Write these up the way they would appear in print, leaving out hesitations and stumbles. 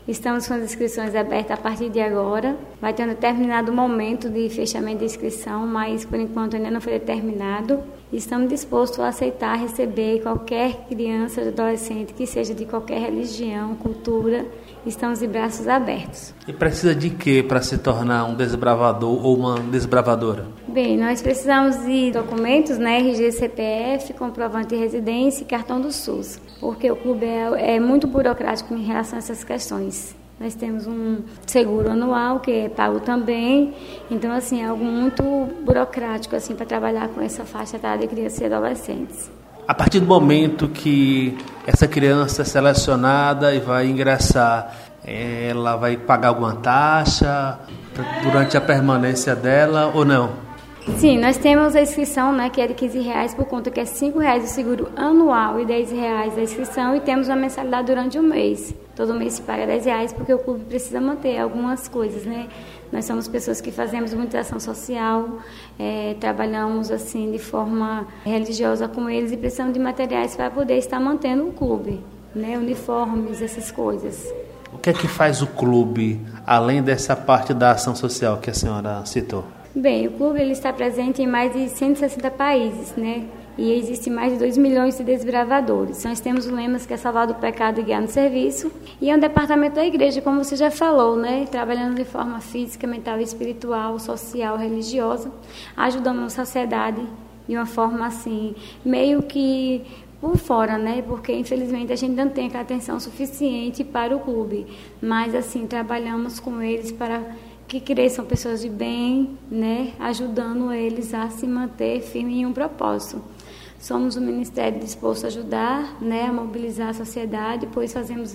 Estamos com as inscrições abertas a partir de agora. Vai ter um determinado momento de fechamento de inscrição, mas por enquanto ainda não foi determinado. Estamos dispostos a aceitar receber qualquer criança ou adolescente que seja de qualquer religião, cultura. Estamos de braços abertos. E precisa de quê para se tornar um desbravador ou uma desbravadora? Bem, nós precisamos de documentos, né, RG, CPF, comprovante de residência e cartão do SUS, porque o clube é muito burocrático em relação a essas questões. Nós temos um seguro anual que é pago também, então assim, é algo muito burocrático assim, para trabalhar com essa faixa etária de crianças e adolescentes. A partir do momento que essa criança é selecionada e vai ingressar, ela vai pagar alguma taxa durante a permanência dela ou não? Sim, nós temos a inscrição, né, que é de R$15, por conta que é R$5 o seguro anual e R$10 a inscrição, e temos uma mensalidade durante um mês. Todo mês se paga R$10 porque o clube precisa manter algumas coisas, né? Nós somos pessoas que fazemos muita ação social, trabalhamos assim de forma religiosa com eles e precisamos de materiais para poder estar mantendo o clube, né? Uniformes, essas coisas. O que é que faz o clube, além dessa parte da ação social que a senhora citou? Bem, o clube ele está presente em mais de 160 países, né? E existem mais de 2 milhões de desbravadores. Nós temos o lema que é salvar do pecado e guiar no serviço. E é um departamento da igreja, como você já falou, né? Trabalhando de forma física, mental, espiritual, social, religiosa, ajudando a sociedade de uma forma assim, meio que por fora, né? Porque infelizmente a gente não tem aquela atenção suficiente para o clube. Mas assim, trabalhamos com eles para que cresçam pessoas de bem, né? Ajudando eles a se manter firme em um propósito. Somos um ministério disposto a ajudar, né, a mobilizar a sociedade, pois fazemos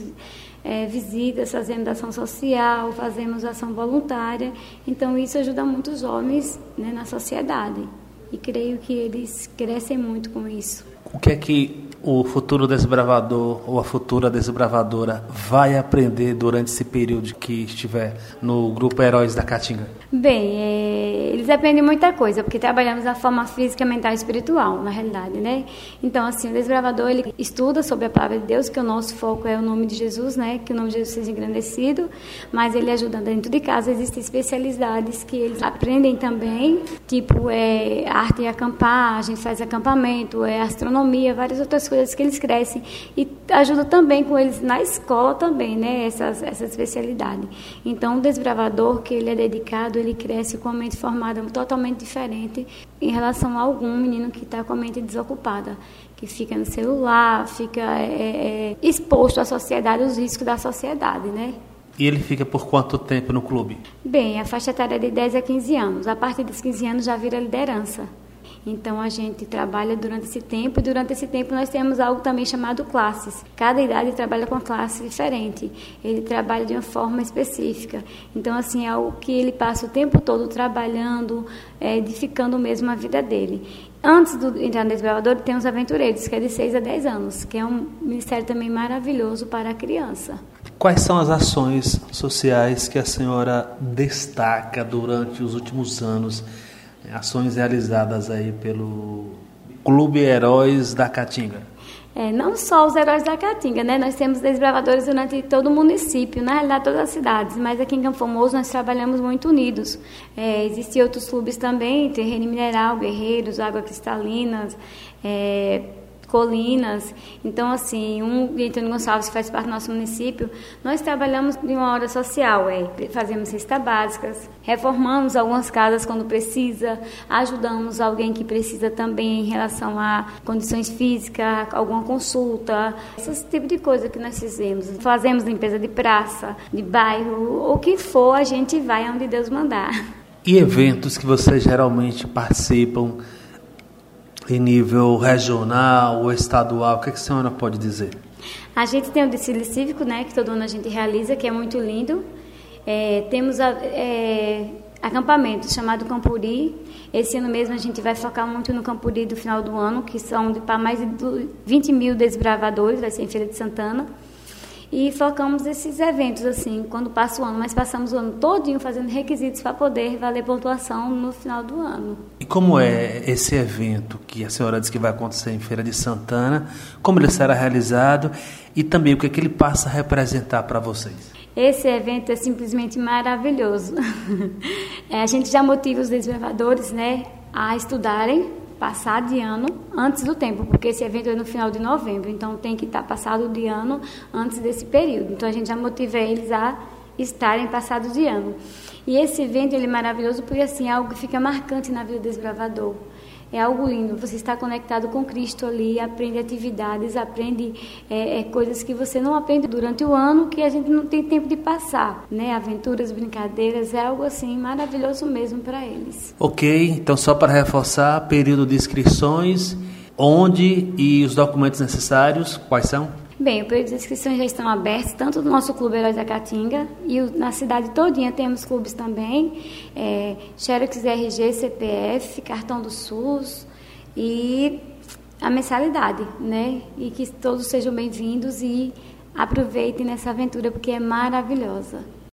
visitas, fazemos ação social, fazemos ação voluntária. Então, isso ajuda muito os homens, né, na sociedade. E creio que eles crescem muito com isso. O que é que o futuro desbravador ou a futura desbravadora vai aprender durante esse período que estiver no Grupo Heróis da Caatinga? Bem, eles aprendem muita coisa, porque trabalhamos na forma física, mental e espiritual, na realidade, né? Então, assim, o desbravador, ele estuda sobre a palavra de Deus, que o nosso foco é o nome de Jesus, né? Que o nome de Jesus seja engrandecido, mas ele ajuda dentro de casa. Existem especialidades que eles aprendem também, tipo arte e acampar, a gente faz acampamento, astronomia, várias outras coisas que eles crescem e ajuda também com eles na escola também, né? Essa especialidade. Então, o desbravador, que ele é dedicado, ele cresce com a mente formada totalmente diferente em relação a algum menino que está com a mente desocupada, que fica no celular, fica exposto à sociedade, aos riscos da sociedade, né? E ele fica por quanto tempo no clube? Bem, a faixa etária é de 10 a 15 anos. A partir dos 15 anos já vira liderança. Então, a gente trabalha durante esse tempo, e durante esse tempo nós temos algo também chamado classes. Cada idade trabalha com classe diferente, ele trabalha de uma forma específica. Então, assim, é algo que ele passa o tempo todo trabalhando, edificando mesmo a vida dele. Antes de entrar no desbravador, tem os aventureiros, que é de 6 a 10 anos, que é um ministério também maravilhoso para a criança. Quais são as ações sociais que a senhora destaca durante os últimos anos? Ações realizadas aí pelo Clube Heróis da Caatinga. Não só os Heróis da Caatinga, né? Nós temos desbravadores durante todo o município, na realidade todas as cidades, mas aqui em Campo Formoso nós trabalhamos muito unidos. Existem outros clubes também, Terreno Mineral, Guerreiros, Água Cristalinas, Colinas. Então, assim, Antônio Gonçalves, que faz parte do nosso município, nós trabalhamos de uma hora social, fazemos cestas básicas, reformamos algumas casas quando precisa, ajudamos alguém que precisa também em relação a condições físicas, alguma consulta, esse tipo de coisa que nós fizemos. Fazemos limpeza de praça, de bairro, o que for, a gente vai onde Deus mandar. E eventos que vocês geralmente participam em nível regional ou estadual, o que a senhora pode dizer? A gente tem o desfile cívico, né, que todo ano a gente realiza, que é muito lindo. Temos acampamento chamado Campuri. Esse ano mesmo a gente vai focar muito no Campuri do final do ano, que são para mais de 20 mil desbravadores, vai ser em Feira de Santana. E focamos esses eventos, assim, quando passa o ano, mas passamos o ano todinho fazendo requisitos para poder valer pontuação no final do ano. E como é esse evento que a senhora disse que vai acontecer em Feira de Santana? Como ele será realizado? E também o que ele passa a representar para vocês? Esse evento é simplesmente maravilhoso. A gente já motiva os desbravadores, né, a estudarem, passar de ano antes do tempo, porque esse evento é no final de novembro, então tem que estar passado de ano antes desse período. Então a gente já motiva eles a estarem passados de ano. E esse evento ele é maravilhoso porque assim, é algo que fica marcante na vida do desbravador. É algo lindo, você está conectado com Cristo ali, aprende atividades, aprende coisas que você não aprende durante o ano, que a gente não tem tempo de passar, né? Aventuras, brincadeiras, é algo assim maravilhoso mesmo para eles. Ok, então só para reforçar, período de inscrições, onde e os documentos necessários, quais são? Bem, o período de inscrições já estão abertos, tanto no nosso Clube Heróis da Caatinga, e na cidade todinha temos clubes também, Xerox RG, CPF, cartão do SUS e a mensalidade, né? E que todos sejam bem-vindos e aproveitem nessa aventura, porque é maravilhosa.